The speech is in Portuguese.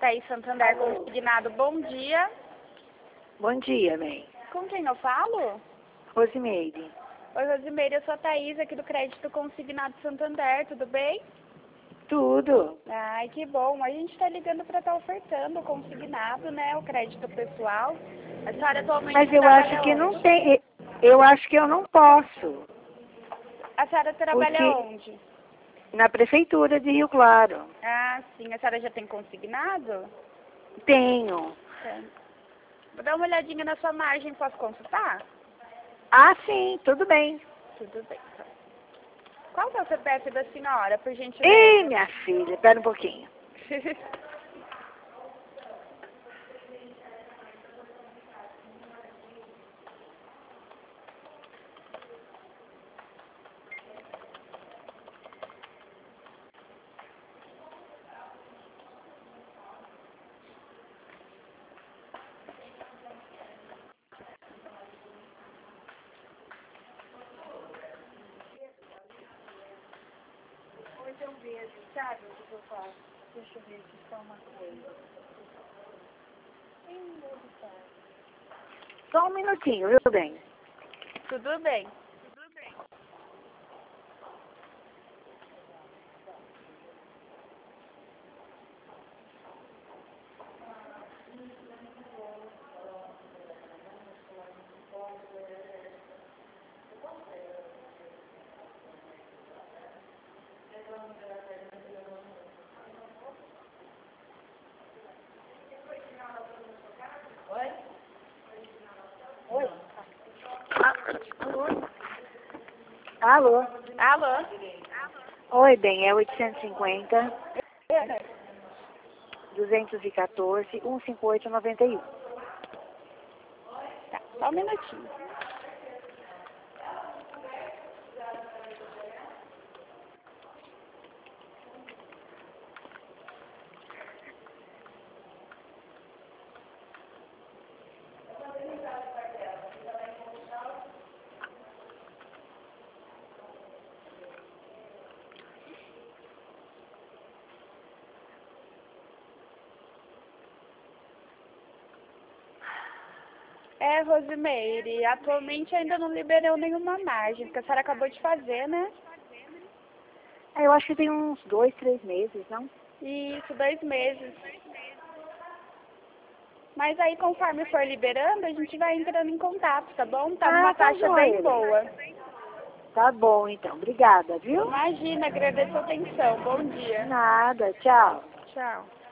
Thaís Santander Consignado, bom dia. Bom dia, mãe. Com quem eu falo? Rosimeire. Oi, Rosimeire, eu sou a Thaís aqui do Crédito Consignado Santander, tudo bem? Tudo. Ai, que bom. A gente está ligando para estar ofertando o consignado, né? O crédito pessoal. A senhora atualmente Mas eu trabalha acho que não onde? tem. Eu acho que eu não posso. A senhora trabalha Porque onde? na prefeitura de Rio Claro. Ah, sim. A senhora já tem consignado? Tenho. Tem. Vou dar uma olhadinha na sua margem, posso consultar? Ah, sim, tudo bem. Tudo bem, então. Qual que é o CPF da senhora, por Ei, gentileza? minha filha, espera um pouquinho. Então veja, sabe o que eu faço? Deixa eu ver aqui só uma coisa. Só um minutinho, viu, bem? Tudo bem. Oi? Alô? Alô? Alô? Oi, bem, é 850 214 158 91. Tá, só um minutinho. É, Rosimeire, atualmente ainda não liberou nenhuma margem, porque a senhora acabou de fazer, né? Eu acho que tem uns 2, 3 meses, não? Isso, 2 meses. Mas aí, conforme for liberando, a gente vai entrando em contato, tá bom? Tá numa Tá taxa bem joia. boa. Tá bom, então. Obrigada, viu? Imagina, agradeço a atenção. Bom dia. Nada, tchau. Tchau.